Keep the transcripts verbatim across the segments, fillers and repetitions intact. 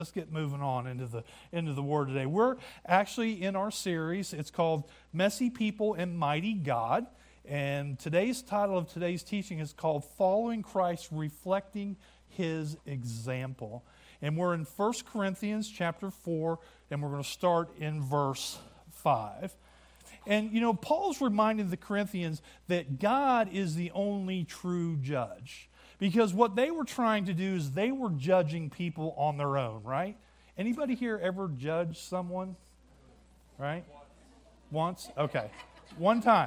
Let's get moving on into the into the Word today. We're actually in our series. It's called Messy People and Mighty God. And today's title of today's teaching is called Following Christ, Reflecting His Example. And we're in First Corinthians chapter four, and we're going to start in verse five. And, you know, Paul's reminding the Corinthians that God is the only true judge. Because what they were trying to do is they were judging people on their own, right? Anybody here ever judge someone? Right? Once? Okay. One time.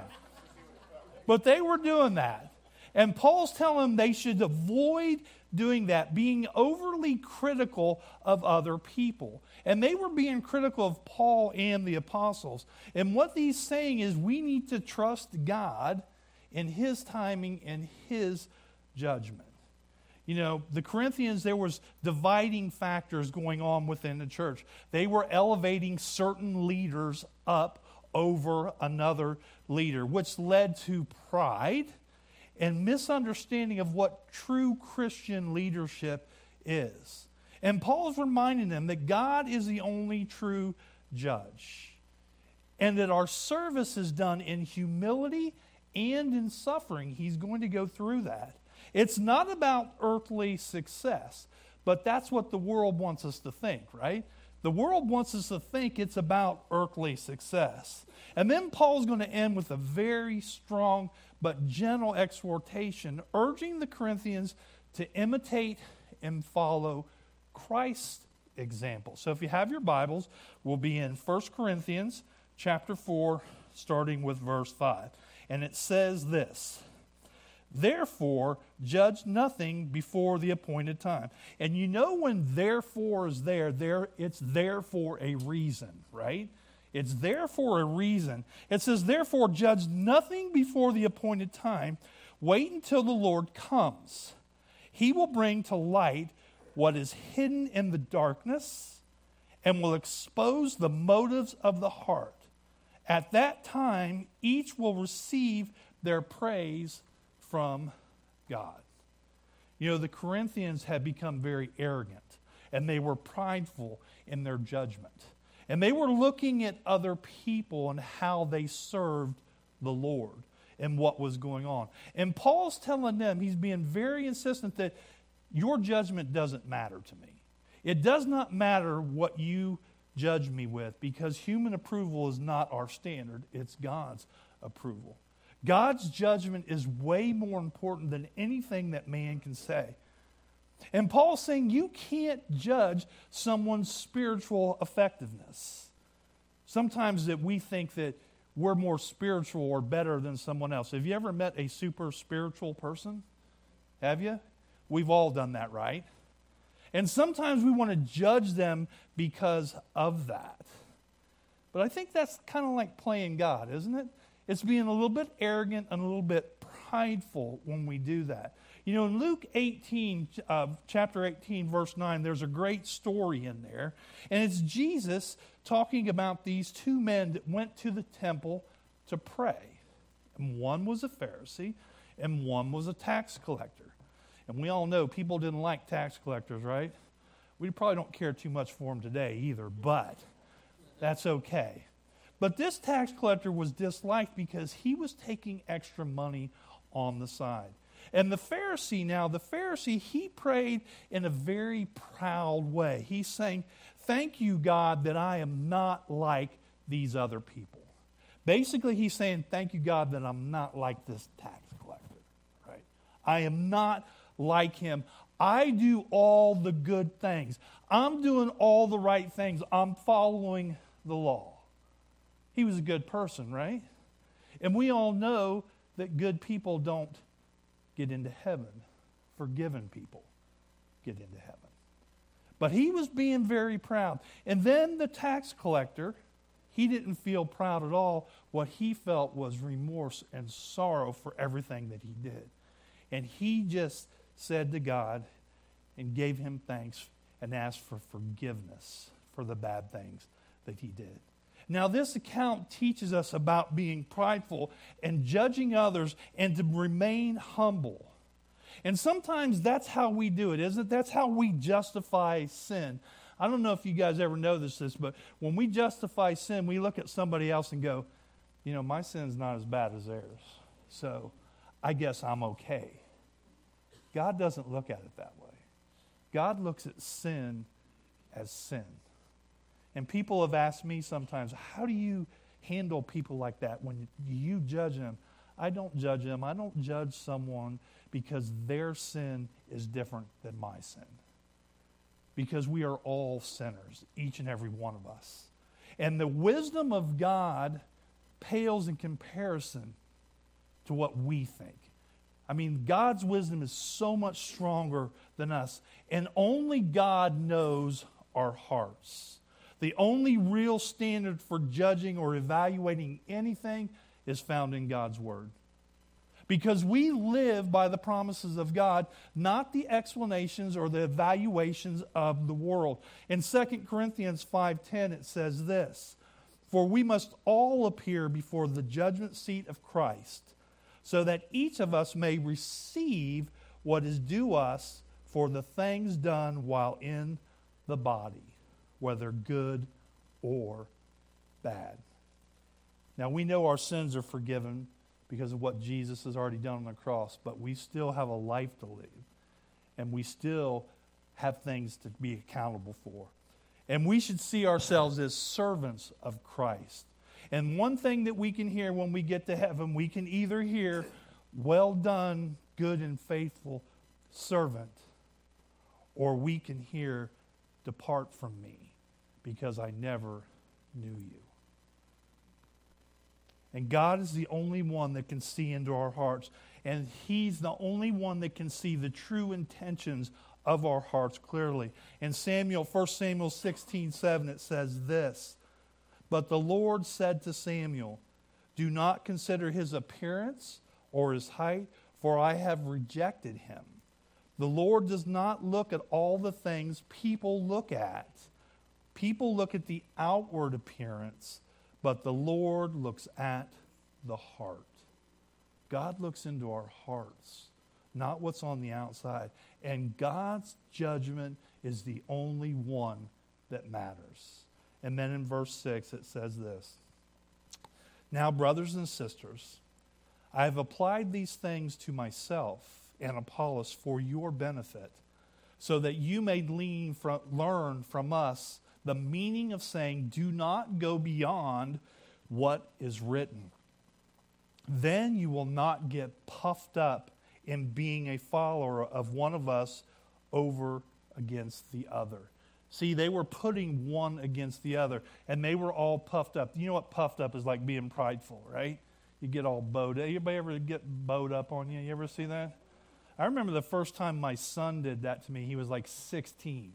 But they were doing that. And Paul's telling them they should avoid doing that, being overly critical of other people. And they were being critical of Paul and the apostles. And what he's saying is we need to trust God in His timing and His judgment. You know, the Corinthians, there was dividing factors going on within the church. They were elevating certain leaders up over another leader, which led to pride and misunderstanding of what true Christian leadership is. And Paul's reminding them that God is the only true judge, and that our service is done in humility and in suffering. He's going to go through that. It's not about earthly success, but that's what the world wants us to think, right? The world wants us to think it's about earthly success. And then Paul's going to end with a very strong but gentle exhortation, urging the Corinthians to imitate and follow Christ's example. So if you have your Bibles, we'll be in First Corinthians chapter four, starting with verse five. And it says this: Therefore, judge nothing before the appointed time. And you know when therefore is there, there it's there for a reason, right? It's there for a reason. It says, therefore, judge nothing before the appointed time. Wait until the Lord comes. He will bring to light what is hidden in the darkness and will expose the motives of the heart. At that time, each will receive their praise from God. You know, the Corinthians had become very arrogant, and they were prideful in their judgment. And they were looking at other people and how they served the Lord and what was going on. And Paul's telling them, he's being very insistent that your judgment doesn't matter to me. It does not matter what you judge me with, because human approval is not our standard. It's God's approval. God's judgment is way more important than anything that man can say. And Paul's saying you can't judge someone's spiritual effectiveness. Sometimes that we think that we're more spiritual or better than someone else. Have you ever met a super spiritual person? Have you? We've all done that, right? And sometimes we want to judge them because of that. But I think that's kind of like playing God, isn't it? It's being a little bit arrogant and a little bit prideful when we do that. You know, in Luke eighteen, uh, chapter eighteen, verse nine, there's a great story in there. And it's Jesus talking about these two men that went to the temple to pray. And one was a Pharisee and one was a tax collector. And we all know people didn't like tax collectors, right? We probably don't care too much for them today either, but that's okay. But this tax collector was disliked because he was taking extra money on the side. And the Pharisee now, the Pharisee, he prayed in a very proud way. He's saying, thank you, God, that I am not like these other people. Basically, he's saying, thank you, God, that I'm not like this tax collector. Right? I am not like him. I do all the good things. I'm doing all the right things. I'm following the law. He was a good person, right? And we all know that good people don't get into heaven. Forgiven people get into heaven. But he was being very proud. And then the tax collector, he didn't feel proud at all. What he felt was remorse and sorrow for everything that he did. And he just said to God and gave him thanks and asked for forgiveness for the bad things that he did. Now, this account teaches us about being prideful and judging others and to remain humble. And sometimes that's how we do it, isn't it? That's how we justify sin. I don't know if you guys ever noticed this, but when we justify sin, we look at somebody else and go, you know, my sin's not as bad as theirs, so I guess I'm okay. God doesn't look at it that way. God looks at sin as sin. And people have asked me sometimes, how do you handle people like that when you judge them? I don't judge them. I don't judge someone because their sin is different than my sin. Because we are all sinners, each and every one of us. And the wisdom of God pales in comparison to what we think. I mean, God's wisdom is so much stronger than us. And only God knows our hearts. The only real standard for judging or evaluating anything is found in God's Word. Because we live by the promises of God, not the explanations or the evaluations of the world. In Second Corinthians five ten it says this, "For we must all appear before the judgment seat of Christ, so that each of us may receive what is due us for the things done while in the body, whether good or bad." Now we know our sins are forgiven because of what Jesus has already done on the cross, but we still have a life to live, and we still have things to be accountable for. And we should see ourselves as servants of Christ. And one thing that we can hear when we get to heaven, we can either hear, "Well done, good and faithful servant," or we can hear, "Depart from me, because I never knew you." And God is the only one that can see into our hearts. And He's the only one that can see the true intentions of our hearts clearly. In Samuel, First Samuel sixteen seven, it says this, "But the Lord said to Samuel, do not consider his appearance or his height, for I have rejected him. The Lord does not look at all the things people look at. People look at the outward appearance, but the Lord looks at the heart." God looks into our hearts, not what's on the outside. And God's judgment is the only one that matters. And then in verse six it says this, "Now, brothers and sisters, I have applied these things to myself and Apollos for your benefit, so that you may lean from, learn from us the meaning of saying, do not go beyond what is written. Then you will not get puffed up in being a follower of one of us over against the other." See, they were putting one against the other, and they were all puffed up. You know what puffed up is like being prideful, right? You get all bowed up. Anybody ever get bowed up on you? You ever see that? I remember the first time my son did that to me. He was like sixteen.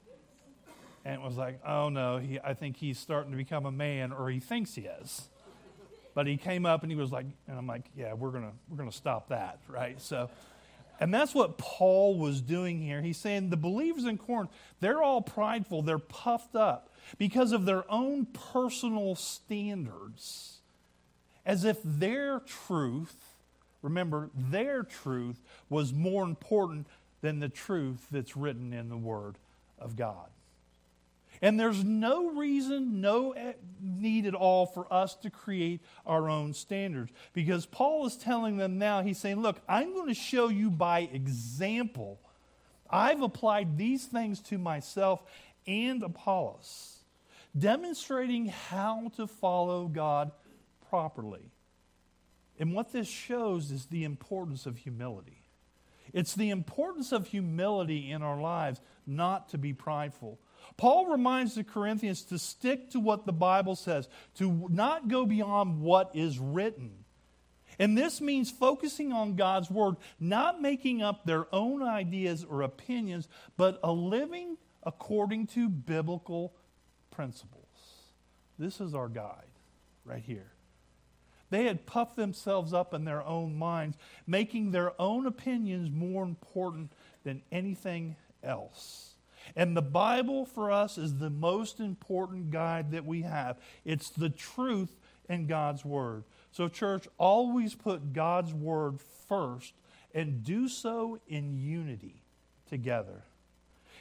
And it was like, oh no, he, I think he's starting to become a man, or he thinks he is. But he came up and he was like, and I'm like, yeah, we're gonna we're gonna stop that, right? So, and that's what Paul was doing here. He's saying the believers in Corinth, they're all prideful, they're puffed up because of their own personal standards, as if their truth, remember, their truth was more important than the truth that's written in the Word of God. And there's no reason, no need at all for us to create our own standards. Because Paul is telling them now, he's saying, look, I'm going to show you by example. I've applied these things to myself and Apollos, demonstrating how to follow God properly. And what this shows is the importance of humility. It's the importance of humility in our lives, not to be prideful. Paul reminds the Corinthians to stick to what the Bible says, to not go beyond what is written. And this means focusing on God's Word, not making up their own ideas or opinions, but a living according to biblical principles. This is our guide right here. They had puffed themselves up in their own minds, making their own opinions more important than anything else. And the Bible for us is the most important guide that we have. It's the truth in God's Word. So church, always put God's Word first and do so in unity together.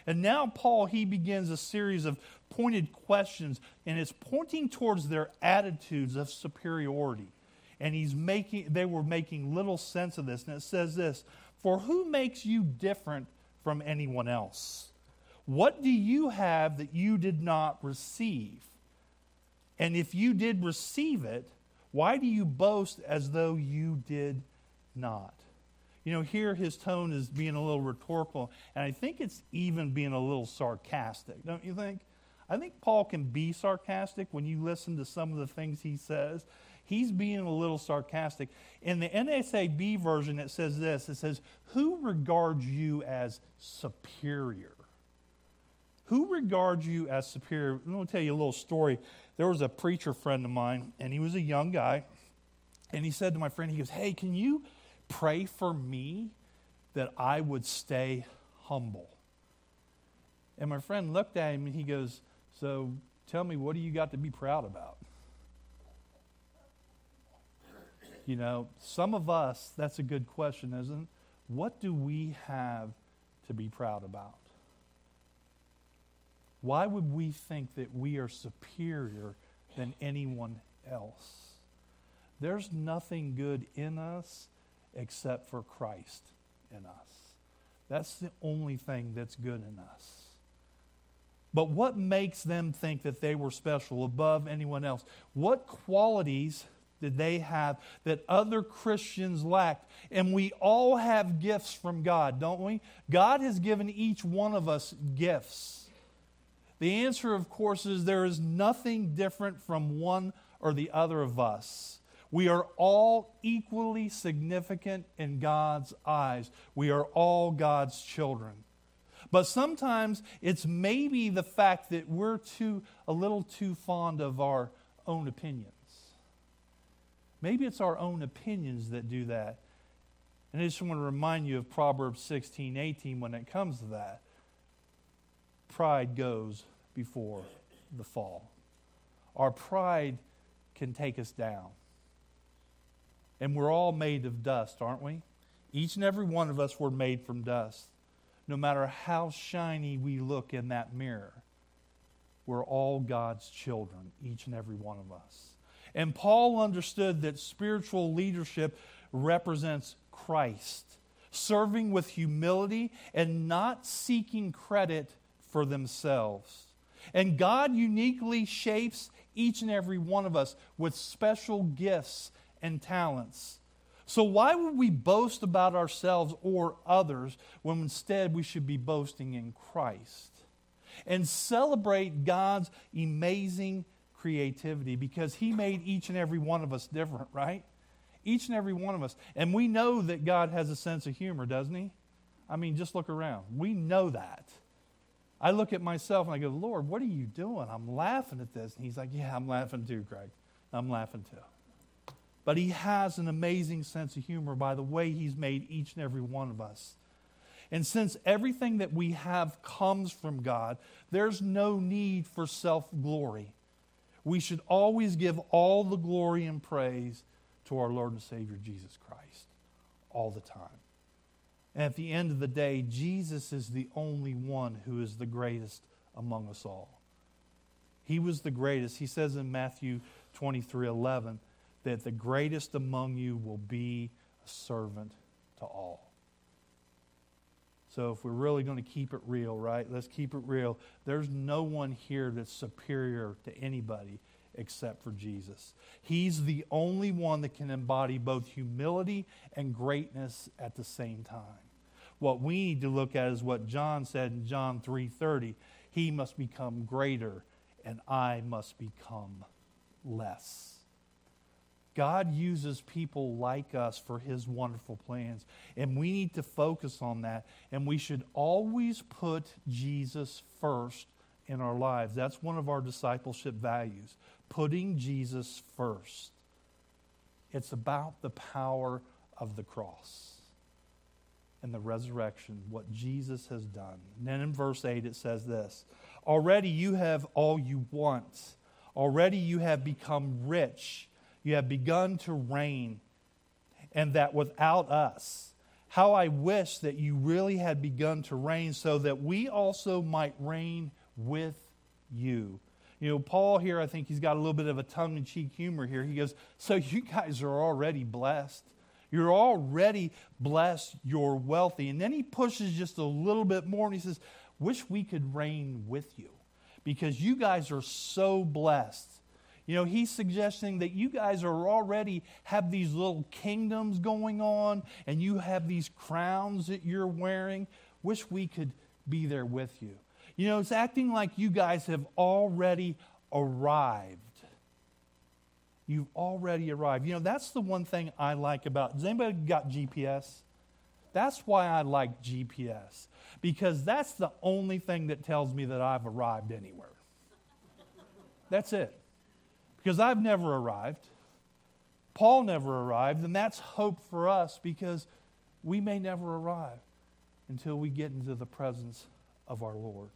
And now Paul, he begins a series of pointed questions, and it's pointing towards their attitudes of superiority. And he's making, they were making little sense of this. And it says this, "For who makes you different from anyone else? What do you have that you did not receive? And if you did receive it, why do you boast as though you did not?" You know, here his tone is being a little rhetorical, and I think it's even being a little sarcastic, don't you think? I think Paul can be sarcastic when you listen to some of the things he says. He's being a little sarcastic. In the N S A B version, it says this. It says, "Who regards you as superior?" Who regards you as superior? I'm going to tell you a little story. There was a preacher friend of mine, and he was a young guy. And he said to my friend, he goes, "Hey, can you pray for me that I would stay humble?" And my friend looked at him, and he goes, "So tell me, what do you got to be proud about?" You know, some of us, that's a good question, isn't it? What do we have to be proud about? Why would we think that we are superior than anyone else? There's nothing good in us except for Christ in us. That's the only thing that's good in us. But what makes them think that they were special above anyone else? What qualities did they have that other Christians lacked? And we all have gifts from God, don't we? God has given each one of us gifts. The answer, of course, is there is nothing different from one or the other of us. We are all equally significant in God's eyes. We are all God's children. But sometimes it's maybe the fact that we're too a little too fond of our own opinions. Maybe it's our own opinions that do that. And I just want to remind you of Proverbs sixteen eighteen when it comes to that. Pride goes before the fall. Our pride can take us down. And we're all made of dust, aren't we? Each and every one of us were made from dust. No matter how shiny we look in that mirror, we're all God's children, each and every one of us. And Paul understood that spiritual leadership represents Christ, serving with humility and not seeking credit for themselves. And God uniquely shapes each and every one of us with special gifts and talents. So why would we boast about ourselves or others when instead we should be boasting in Christ? And celebrate God's amazing creativity, because He made each and every one of us different, right? Each and every one of us. And we know that God has a sense of humor, doesn't He? I mean, just look around. We know that. I look at myself and I go, "Lord, what are you doing? I'm laughing at this." And He's like, "Yeah, I'm laughing too, Greg. I'm laughing too." But He has an amazing sense of humor by the way He's made each and every one of us. And since everything that we have comes from God, there's no need for self-glory. We should always give all the glory and praise to our Lord and Savior, Jesus Christ, all the time. And at the end of the day, Jesus is the only one who is the greatest among us all. He was the greatest. He says in Matthew twenty-three eleven that the greatest among you will be a servant to all. So if we're really going to keep it real, right? Let's keep it real. There's no one here that's superior to anybody except for Jesus. He's the only one that can embody both humility and greatness at the same time. What we need to look at is what John said in John three thirty. He must become greater and I must become less. God uses people like us for His wonderful plans. And we need to focus on that. And we should always put Jesus first in our lives. That's one of our discipleship values. Putting Jesus first. It's about the power of the cross and the resurrection, what Jesus has done. And then in verse eight it says this, "Already you have all you want. Already you have become rich. You have begun to reign, and that without us. How I wish that you really had begun to reign so that we also might reign with you. You know, Paul here, I think he's got a little bit of a tongue-in-cheek humor here. He goes, so you guys are already blessed. You're already blessed. You're wealthy. And then he pushes just a little bit more and he says, wish we could reign with you because you guys are so blessed. You know, he's suggesting that you guys are already have these little kingdoms going on and you have these crowns that you're wearing. Wish we could be there with you. You know, it's acting like you guys have already arrived. You've already arrived. You know, that's the one thing I like about, has anybody got G P S? That's why I like G P S. Because that's the only thing that tells me that I've arrived anywhere. That's it. Because I've never arrived. Paul never arrived, and that's hope for us because we may never arrive until we get into the presence of our Lord.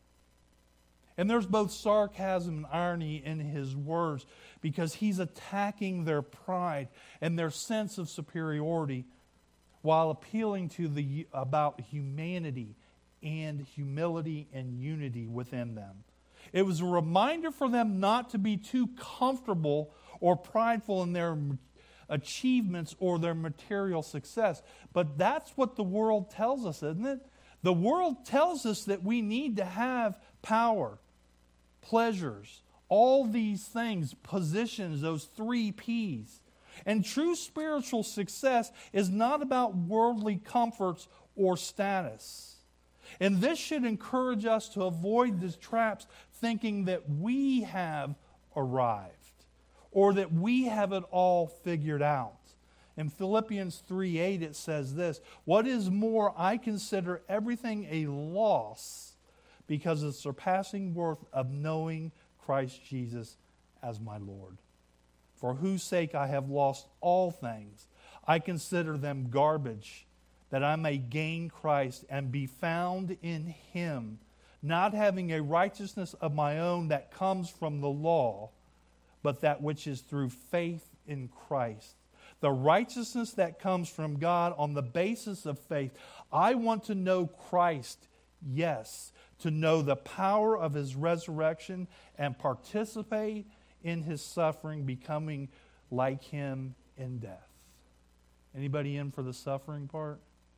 And there's both sarcasm and irony in his words because he's attacking their pride and their sense of superiority while appealing to the about humanity and humility and unity within them. It was a reminder for them not to be too comfortable or prideful in their achievements or their material success. But that's what the world tells us, isn't it? The world tells us that we need to have power, pleasures, all these things, positions, those three P's. And true spiritual success is not about worldly comforts or status. And this should encourage us to avoid the traps thinking that we have arrived or that we have it all figured out. In Philippians three eight it says this, what is more, I consider everything a loss because of the surpassing worth of knowing Christ Jesus as my Lord, for whose sake I have lost all things. I consider them garbage, that I may gain Christ and be found in him, not having a righteousness of my own that comes from the law, but that which is through faith in Christ. The righteousness that comes from God on the basis of faith. I want to know Christ, yes, to know the power of his resurrection and participate in his suffering, becoming like him in death. Anybody in for the suffering part?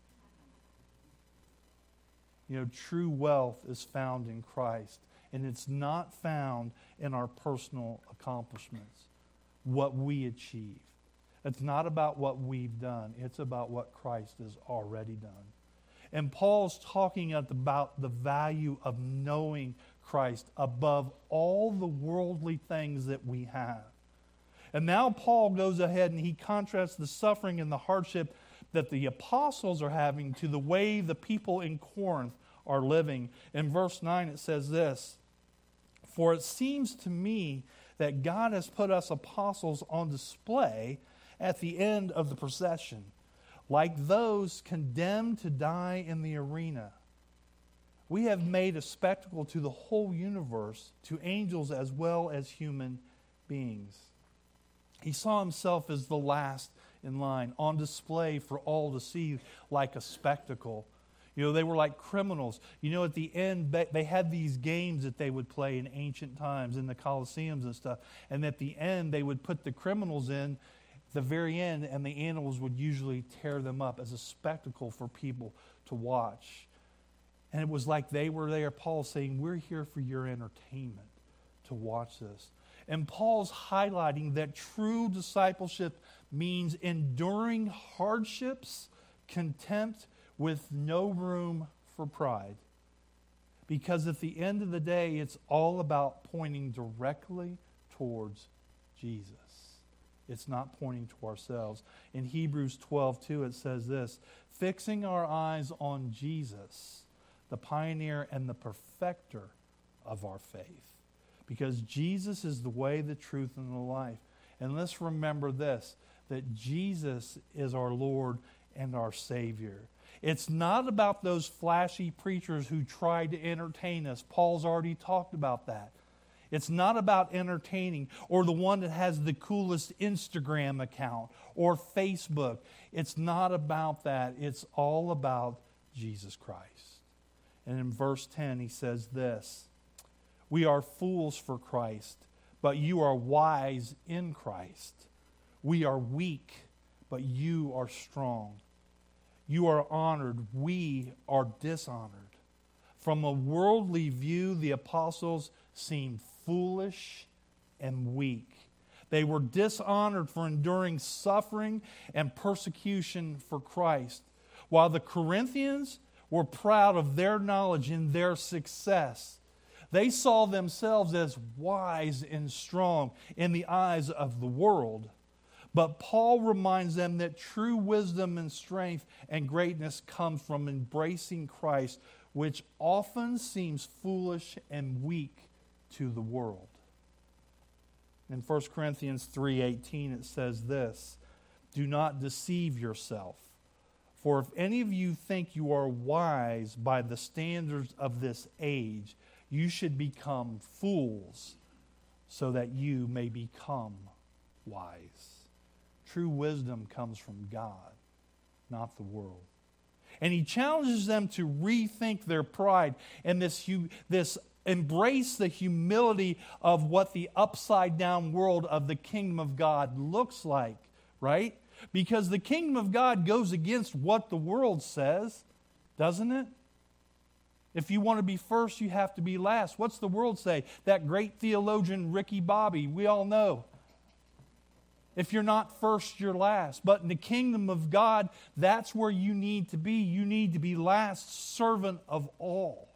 You know, true wealth is found in Christ, and it's not found in our personal accomplishments, what we achieve. It's not about what we've done. It's about what Christ has already done. And Paul's talking about the value of knowing Christ above all the worldly things that we have. And now Paul goes ahead and he contrasts the suffering and the hardship that the apostles are having to the way the people in Corinth are living. In verse nine it says this, for it seems to me that God has put us apostles on display at the end of the procession, like those condemned to die in the arena. We have made a spectacle to the whole universe, to angels as well as human beings. He saw himself as the last in line, on display for all to see like a spectacle. You know, they were like criminals. You know, at the end, they had these games that they would play in ancient times in the Colosseums and stuff. And at the end, they would put the criminals in the very end, and the animals would usually tear them up as a spectacle for people to watch. And it was like they were there, Paul saying, we're here for your entertainment to watch this. And Paul's highlighting that true discipleship means enduring hardships, contempt, with no room for pride. Because at the end of the day, it's all about pointing directly towards Jesus. It's not pointing to ourselves. In Hebrews twelve two, it says this, fixing our eyes on Jesus, the pioneer and the perfecter of our faith. Because Jesus is the way, the truth, and the life. And let's remember this, that Jesus is our Lord and our Savior. It's not about those flashy preachers who tried to entertain us. Paul's already talked about that. It's not about entertaining or the one that has the coolest Instagram account or Facebook. It's not about that. It's all about Jesus Christ. And in verse ten, he says this, "We are fools for Christ, but you are wise in Christ. We are weak, but you are strong. You are honored, we are dishonored." From a worldly view, the apostles seemed foolish and weak. They were dishonored for enduring suffering and persecution for Christ, while the Corinthians were proud of their knowledge and their success. They saw themselves as wise and strong in the eyes of the world. But Paul reminds them that true wisdom and strength and greatness comes from embracing Christ, which often seems foolish and weak to the world. In First Corinthians three eighteen it says this, "Do not deceive yourself, for if any of you think you are wise by the standards of this age, you should become fools so that you may become wise." True wisdom comes from God, not the world. And he challenges them to rethink their pride and this, this embrace the humility of what the upside down world of the kingdom of God looks like, right? Because the kingdom of God goes against what the world says, doesn't it? If you want to be first, you have to be last. What's the world say? That great theologian Ricky Bobby, we all know. If you're not first, you're last. But in the kingdom of God, that's where you need to be. You need to be last, servant of all.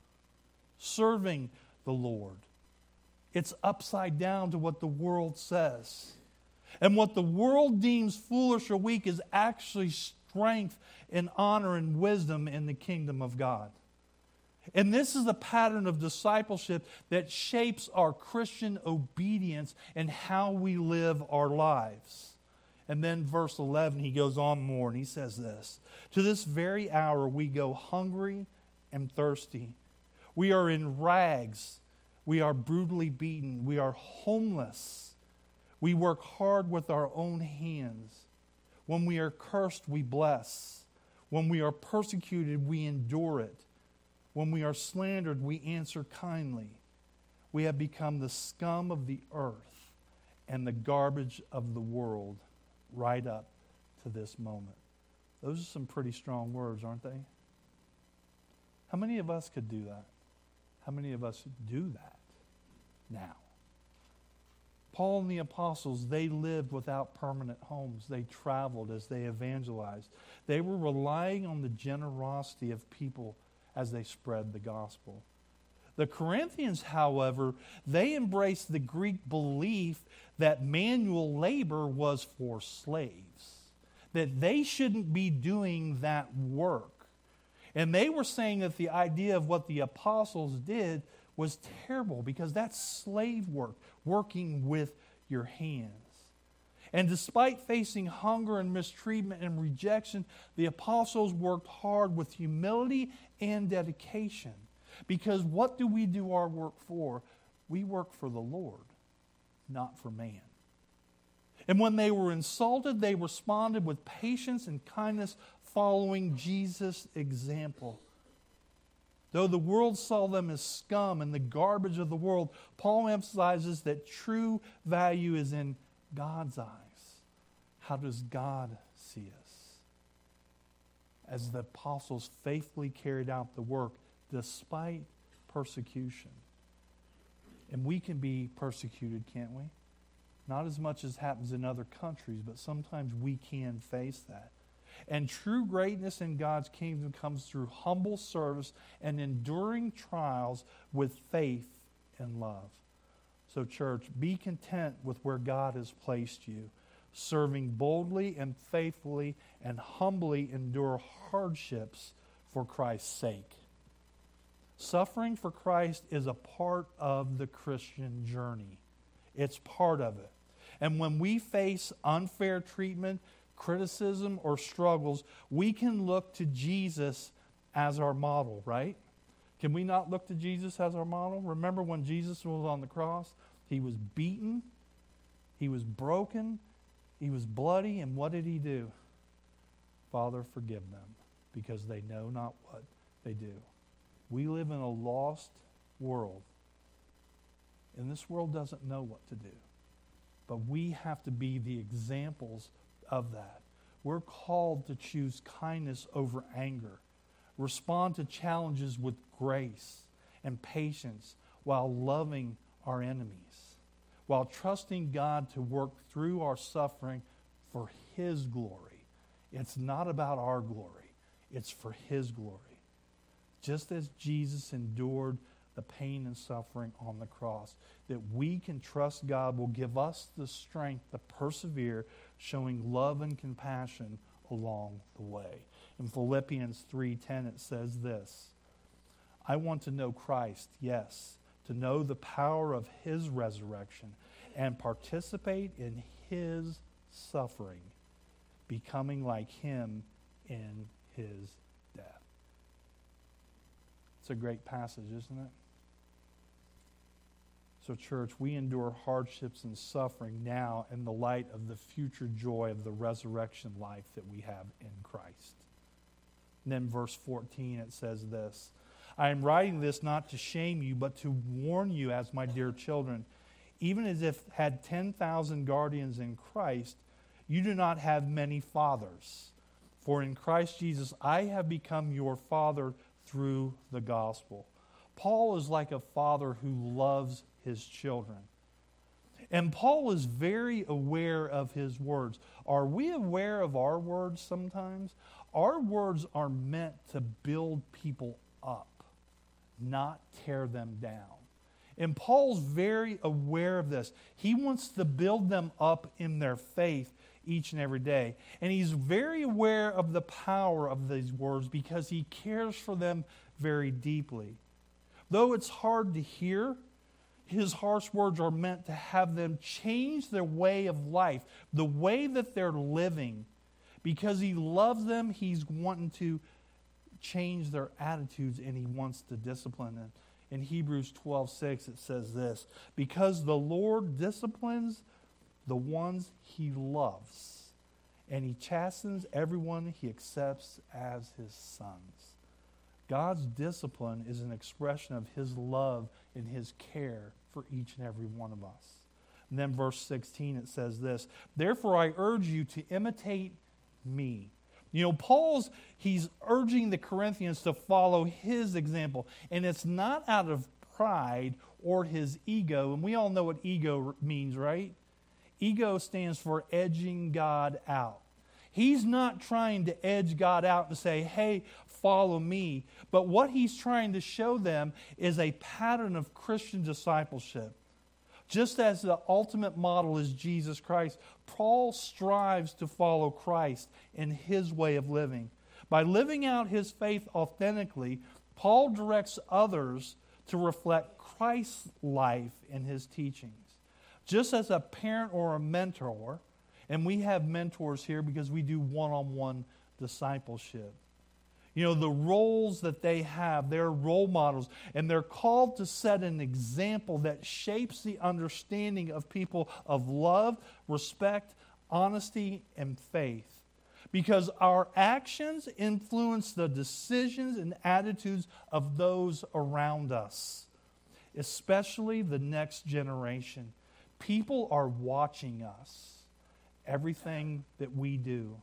Serving the Lord. It's upside down to what the world says. And what the world deems foolish or weak is actually strength and honor and wisdom in the kingdom of God. And this is a pattern of discipleship that shapes our Christian obedience and how we live our lives. And then verse eleven, he goes on more and he says this, "To this very hour we go hungry and thirsty. We are in rags. We are brutally beaten. We are homeless. We work hard with our own hands. When we are cursed, we bless. When we are persecuted, we endure it. When we are slandered, we answer kindly. We have become the scum of the earth and the garbage of the world right up to this moment." Those are some pretty strong words, aren't they? How many of us could do that? How many of us do that now? Paul and the apostles, they lived without permanent homes. They traveled as they evangelized. They were relying on the generosity of people as they spread the gospel. The Corinthians, however, they embraced the Greek belief that manual labor was for slaves, that they shouldn't be doing that work. And they were saying that the idea of what the apostles did was terrible because that's slave work, working with your hands. And despite facing hunger and mistreatment and rejection, the apostles worked hard with humility and dedication. Because what do we do our work for? We work for the Lord, not for man. And when they were insulted, they responded with patience and kindness, following Jesus' example. Though the world saw them as scum and the garbage of the world, Paul emphasizes that true value is in God's eyes. How does God see us? As the apostles faithfully carried out the work despite persecution. And we can be persecuted, can't we? Not as much as happens in other countries, but sometimes we can face that. And true greatness in God's kingdom comes through humble service and enduring trials with faith and love. So, church, be content with where God has placed you, serving boldly and faithfully and humbly endure hardships for Christ's sake. Suffering for Christ is a part of the Christian journey. It's part of it. And when we face unfair treatment, criticism, or struggles, we can look to Jesus as our model, right? Can we not look to Jesus as our model? Remember when Jesus was on the cross? He was beaten. He was broken. He was bloody. And what did he do? Father, forgive them, because they know not what they do. We live in a lost world, and this world doesn't know what to do. But we have to be the examples of that. We're called to choose kindness over anger, respond to challenges with grace and patience while loving our enemies, while trusting God to work through our suffering for His glory. It's not about our glory. It's for His glory. Just as Jesus endured the pain and suffering on the cross, that we can trust God will give us the strength to persevere, showing love and compassion along the way. In Philippians three ten it says this, I want to know Christ, yes, to know the power of His resurrection and participate in His suffering, becoming like Him in His death. It's a great passage, isn't it? So, church, we endure hardships and suffering now in the light of the future joy of the resurrection life that we have in Christ. And then verse fourteen, it says this, I am writing this not to shame you, but to warn you as my dear children. Even as if had ten thousand guardians in Christ, you do not have many fathers. For in Christ Jesus I have become your father through the gospel. Paul is like a father who loves his children. And Paul is very aware of his words. Are we aware of our words sometimes? Our words are meant to build people up, not tear them down. And Paul's very aware of this. He wants to build them up in their faith each and every day. And he's very aware of the power of these words because he cares for them very deeply. Though it's hard to hear, his harsh words are meant to have them change their way of life, the way that they're living. Because he loves them, he's wanting to change their attitudes and he wants to discipline them. In Hebrews twelve six it says this, because the Lord disciplines the ones He loves, and He chastens everyone He accepts as His sons. God's discipline is an expression of His love and His care for each and every one of us. And then verse sixteen it says this, therefore I urge you to imitate me. You know, Paul's, he's urging the Corinthians to follow his example. And it's not out of pride or his ego. And we all know what ego means, right? Ego stands for edging God out. He's not trying to edge God out and say, hey, follow me. But what he's trying to show them is a pattern of Christian discipleship. Just as the ultimate model is Jesus Christ, Paul strives to follow Christ in his way of living. By living out his faith authentically, Paul directs others to reflect Christ's life in his teachings. Just as a parent or a mentor, and we have mentors here because we do one-on-one discipleship. You know, the roles that they have, they're role models, and they're called to set an example that shapes the understanding of people of love, respect, honesty, and faith. Because our actions influence the decisions and attitudes of those around us, especially the next generation. People are watching us, everything that we do.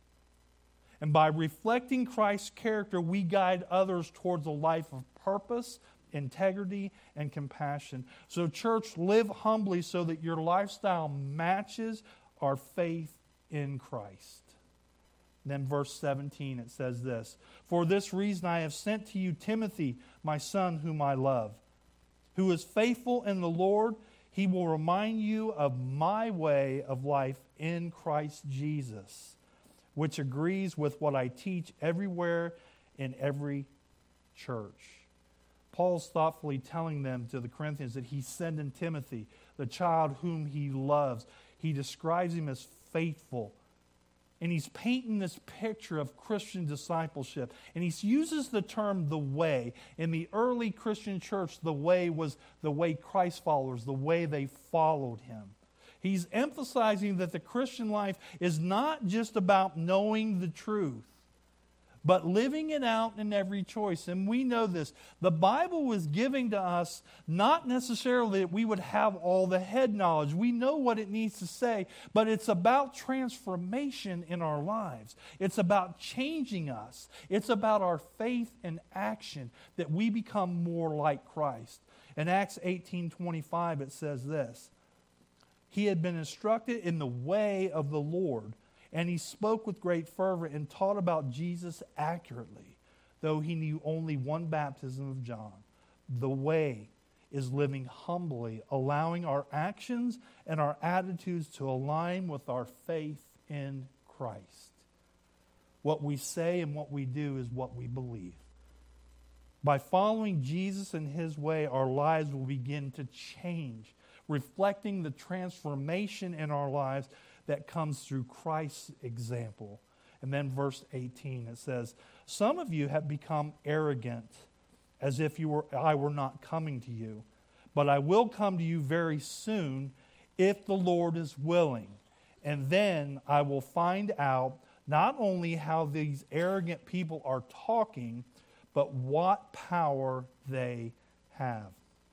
And by reflecting Christ's character, we guide others towards a life of purpose, integrity, and compassion. So, church, live humbly so that your lifestyle matches our faith in Christ. Then verse seventeen, it says this, for this reason I have sent to you Timothy, my son, whom I love, who is faithful in the Lord. He will remind you of my way of life in Christ Jesus, which agrees with what I teach everywhere in every church. Paul's thoughtfully telling them, to the Corinthians, that he's sending Timothy, the child whom he loves. He describes him as faithful. and he's painting this picture of Christian discipleship. And he uses the term the way. In the early Christian church, the way was the way Christ followers, the way they followed him. He's emphasizing that the Christian life is not just about knowing the truth, but living it out in every choice. And we know this. The Bible was giving to us not necessarily that we would have all the head knowledge. We know what it needs to say, but it's about transformation in our lives. It's about changing us. It's about our faith and action that we become more like Christ. In Acts eighteen twenty-five, it says this: he had been instructed in the way of the Lord, and he spoke with great fervor and taught about Jesus accurately, though he knew only one baptism of John. The way is living humbly, allowing our actions and our attitudes to align with our faith in Christ. What we say and what we do is what we believe. By following Jesus and his way, our lives will begin to change, reflecting the transformation in our lives that comes through Christ's example. And then verse eighteen, it says, some of you have become arrogant, as if you were I were not coming to you. But I will come to you very soon, if the Lord is willing. And then I will find out not only how these arrogant people are talking, but what power they have.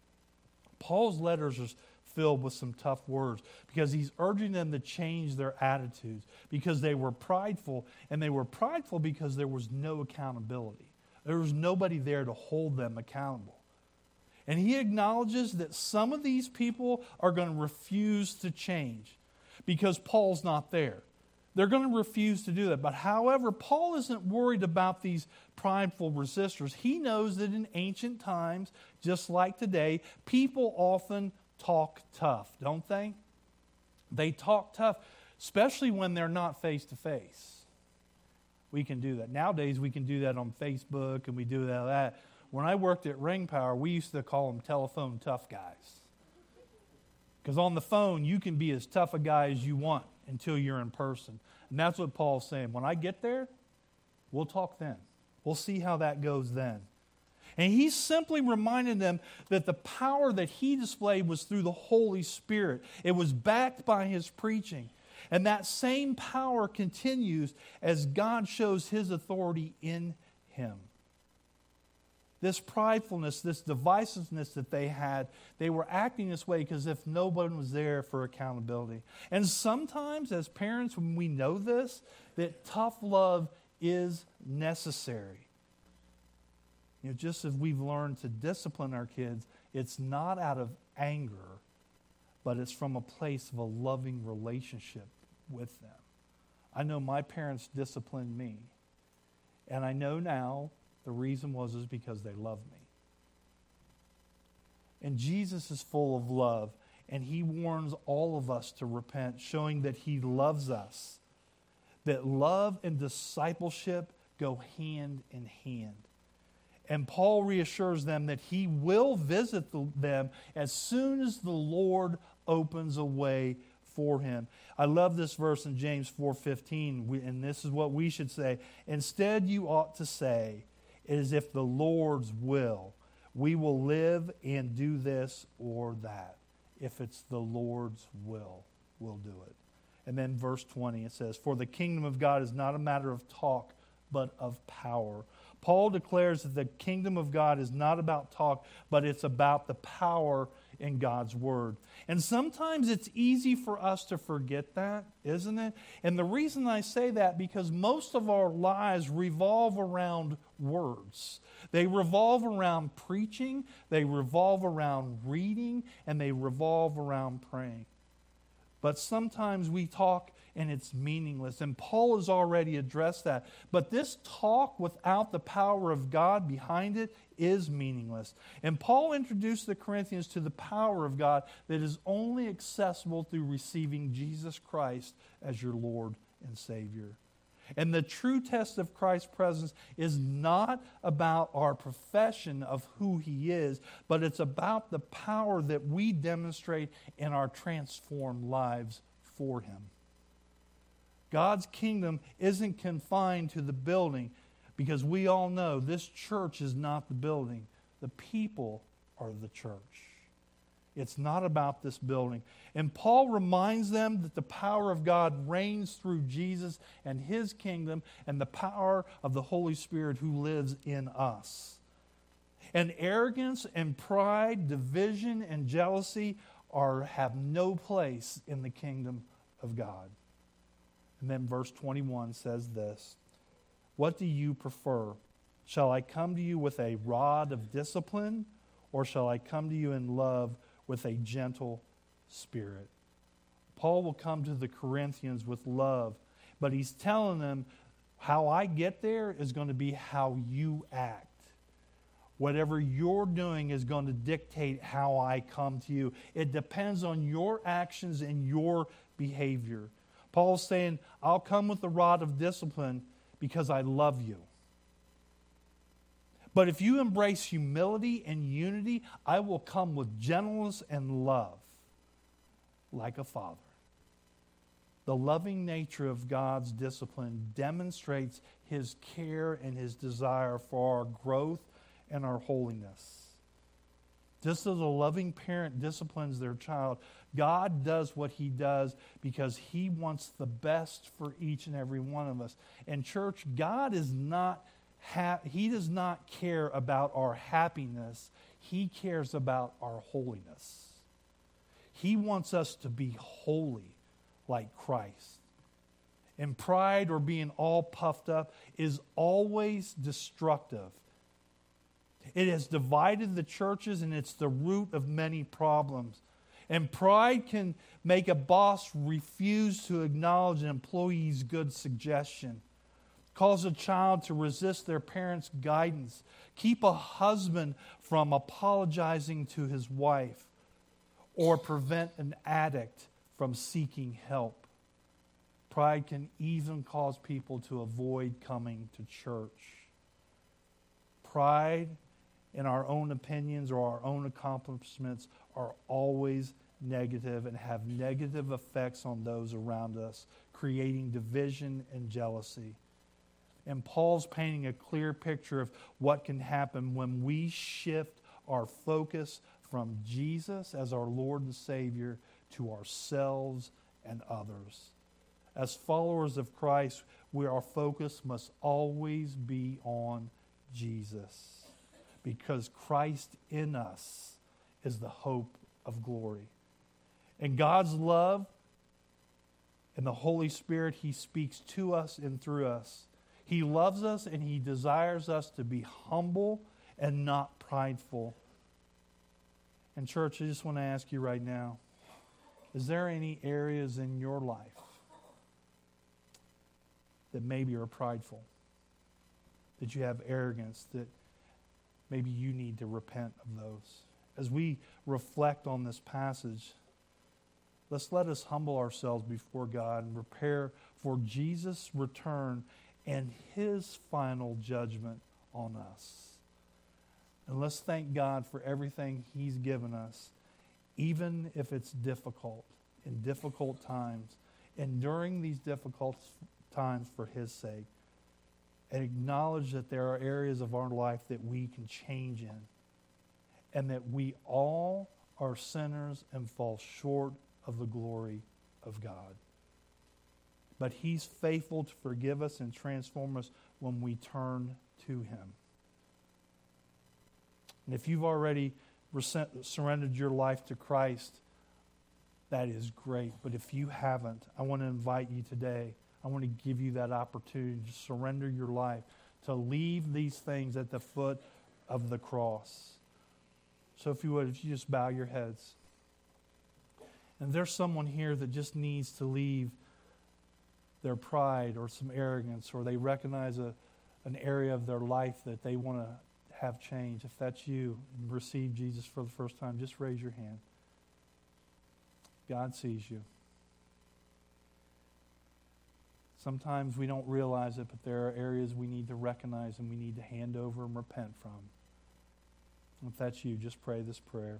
Paul's letters are filled with some tough words because he's urging them to change their attitudes because they were prideful, and they were prideful because there was no accountability. There was nobody there to hold them accountable. And he acknowledges that some of these people are going to refuse to change because Paul's not there. They're going to refuse to do that. But however, Paul isn't worried about these prideful resistors. He knows that in ancient times, just like today, people often talk tough, don't they? They talk tough, especially when they're not face to face. We can do that. Nowadays, we can do that on Facebook, and we do that. that. When I worked at Ring Power, we used to call them telephone tough guys. Because on the phone, you can be as tough a guy as you want until you're in person. And that's what Paul's saying. When I get there, we'll talk then. We'll see how that goes then. And he's simply reminding them that the power that he displayed was through the Holy Spirit. It was backed by his preaching. And that same power continues as God shows his authority in him. This pridefulness, this divisiveness that they had, they were acting this way because if no one was there for accountability. And sometimes as parents, when we know this, that tough love is necessary. You know, just as we've learned to discipline our kids, it's not out of anger, but it's from a place of a loving relationship with them. I know my parents disciplined me, and I know now the reason was is because they loved me. And Jesus is full of love, and he warns all of us to repent, showing that he loves us, that love and discipleship go hand in hand. And Paul reassures them that he will visit the, them as soon as the Lord opens a way for him. I love this verse in James four fifteen, and this is what we should say. Instead, you ought to say, it is if the Lord's will, we will live and do this or that. If it's the Lord's will, we'll do it. And then verse twenty, it says, for the kingdom of God is not a matter of talk, but of power. Paul declares that the kingdom of God is not about talk, but it's about the power in God's word. And sometimes it's easy for us to forget that, isn't it? And the reason I say that, because most of our lives revolve around words. They revolve around preaching, they revolve around reading, and they revolve around praying. But sometimes we talk and it's meaningless. And Paul has already addressed that. But this talk without the power of God behind it is meaningless. And Paul introduced the Corinthians to the power of God that is only accessible through receiving Jesus Christ as your Lord and Savior. And the true test of Christ's presence is not about our profession of who he is, but it's about the power that we demonstrate in our transformed lives for him. God's kingdom isn't confined to the building, because we all know this church is not the building. The people are the church. It's not about this building. And Paul reminds them that the power of God reigns through Jesus and His kingdom and the power of the Holy Spirit who lives in us. And arrogance and pride, division and jealousy are have no place in the kingdom of God. And then verse twenty-one says this, "What do you prefer? Shall I come to you with a rod of discipline, or shall I come to you in love with a gentle spirit?" Paul will come to the Corinthians with love, but he's telling them, how I get there is going to be how you act. Whatever you're doing is going to dictate how I come to you. It depends on your actions and your behavior. Paul's saying, I'll come with the rod of discipline because I love you. But if you embrace humility and unity, I will come with gentleness and love, like a father. The loving nature of God's discipline demonstrates His care and His desire for our growth and our holiness. Just as a loving parent disciplines their child, God does what He does because He wants the best for each and every one of us. And church, God is not ha- He does not care about our happiness. He cares about our holiness. He wants us to be holy like Christ. And pride or being all puffed up is always destructive. It has divided the churches, and it's the root of many problems. And pride can make a boss refuse to acknowledge an employee's good suggestion, cause a child to resist their parents' guidance, keep a husband from apologizing to his wife, or prevent an addict from seeking help. Pride can even cause people to avoid coming to church. Pride in our own opinions or our own accomplishments are always negative and have negative effects on those around us, creating division and jealousy. And Paul's painting a clear picture of what can happen when we shift our focus from Jesus as our Lord and Savior to ourselves and others. As followers of Christ, we, our focus must always be on Jesus, because Christ in us is the hope of glory. And God's love and the Holy Spirit, He speaks to us and through us. He loves us and He desires us to be humble and not prideful. And church, I just want to ask you right now, is there any areas in your life that maybe are prideful, that you have arrogance, that maybe you need to repent of those? As we reflect on this passage, let's let us humble ourselves before God and prepare for Jesus' return and His final judgment on us. And let's thank God for everything He's given us, even if it's difficult, in difficult times, and during these difficult times for His sake. And acknowledge that there are areas of our life that we can change in, and that we all are sinners and fall short of the glory of God. But He's faithful to forgive us and transform us when we turn to Him. And if you've already surrendered your life to Christ, that is great. But if you haven't, I want to invite you today. I want to give you that opportunity to surrender your life, to leave these things at the foot of the cross. So if you would, if you just bow your heads. And there's someone here that just needs to leave their pride or some arrogance, or they recognize a, an area of their life that they want to have changed. If that's you and receive Jesus for the first time, just raise your hand. God sees you. Sometimes we don't realize it, but there are areas we need to recognize and we need to hand over and repent from. If that's you, just pray this prayer.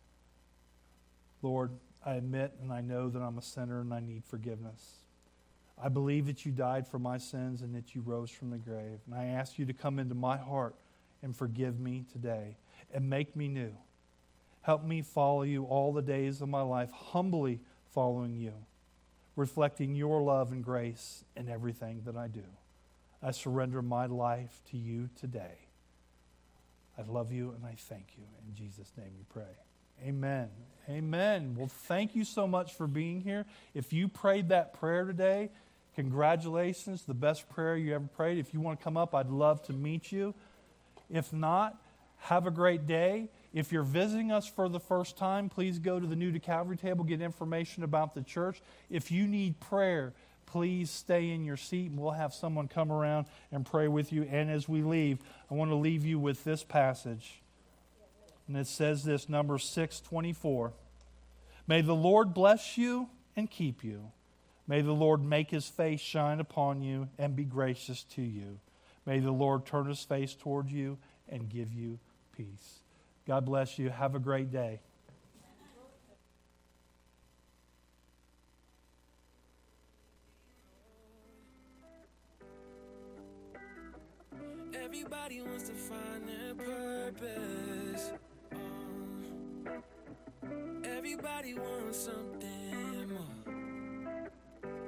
Lord, I admit and I know that I'm a sinner and I need forgiveness. I believe that you died for my sins and that you rose from the grave. And I ask you to come into my heart and forgive me today and make me new. Help me follow you all the days of my life, humbly following you, reflecting your love and grace in everything that I do. I surrender my life to you today. I love you and I thank you. In Jesus' name we pray. Amen. Amen. Well, thank you so much for being here. If you prayed that prayer today, congratulations. The best prayer you ever prayed. If you want to come up, I'd love to meet you. If not, have a great day. If you're visiting us for the first time, please go to the New to Calvary table, get information about the church. If you need prayer, please stay in your seat and we'll have someone come around and pray with you. And as we leave, I want to leave you with this passage. And it says this, Numbers six twenty-four. May the Lord bless you and keep you. May the Lord make his face shine upon you and be gracious to you. May the Lord turn his face toward you and give you peace. God bless you. Have a great day. Everybody wants to find their purpose. Oh. Everybody wants something